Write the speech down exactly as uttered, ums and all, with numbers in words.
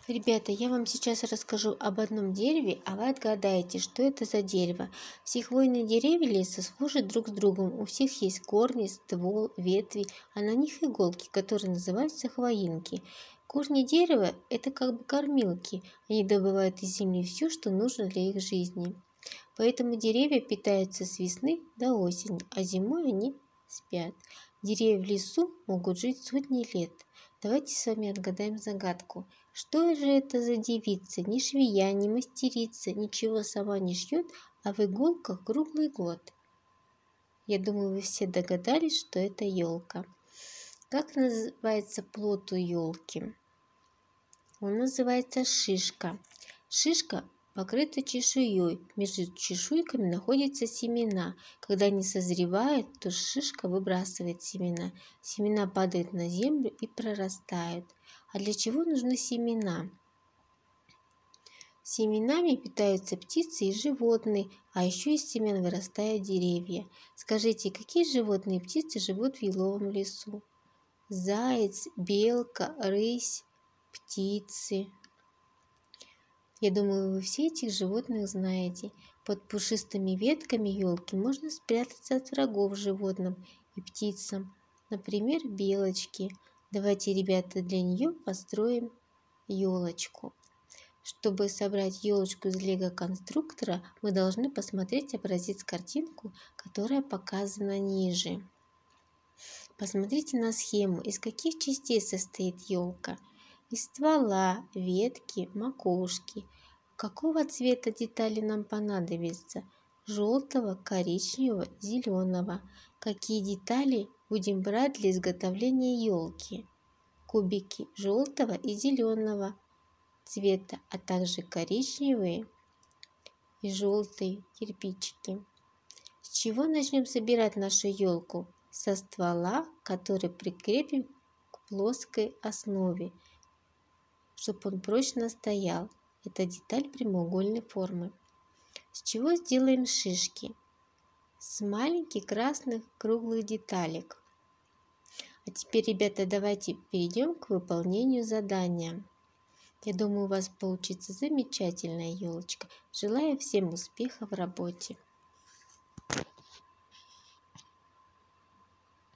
Ребята, я вам сейчас расскажу об одном дереве, а вы отгадаете, что это за дерево. Все хвойные деревья леса схожи друг с другом. У всех есть корни, ствол, ветви, а на них иголки, которые называются хвоинки. Корни дерева – это как бы кормилки. Они добывают из земли все, что нужно для их жизни. Поэтому деревья питаются с весны до осени, а зимой они спят. Деревья в лесу могут жить сотни лет. Давайте с вами отгадаем загадку. Что же это за девица? Ни швея, ни мастерица, ничего сама не шьет, а в иголках круглый год. Я думаю, вы все догадались, что это елка. Как называется плод у елки? Он называется шишка. Шишка покрыта чешуей. Между чешуйками находятся семена. Когда они созревают, то шишка выбрасывает семена. Семена падают на землю и прорастают. А для чего нужны семена? Семенами питаются птицы и животные, а еще из семян вырастают деревья. Скажите, какие животные и птицы живут в еловом лесу? Заяц, белка, рысь, птицы. Я думаю, вы все этих животных знаете. Под пушистыми ветками елки можно спрятаться от врагов животным и птицам, например, белочки. Давайте, ребята, для нее построим елочку. Чтобы собрать елочку из лего-конструктора, мы должны посмотреть образец-картинку, которая показана ниже. Посмотрите на схему, из каких частей состоит елка. Из ствола, ветки, макушки. Какого цвета детали нам понадобится? Желтого, коричневого, зеленого. Какие детали будем брать для изготовления елки? Кубики желтого и зеленого цвета, а также коричневые и желтые кирпичики. С чего начнем собирать нашу елку? Со ствола, который прикрепим к плоской основе, чтобы он прочно стоял. Это деталь прямоугольной формы. С чего сделаем шишки? С маленьких красных круглых деталек. А теперь, ребята, давайте перейдем к выполнению задания. Я думаю, у вас получится замечательная елочка. Желаю всем успеха в работе.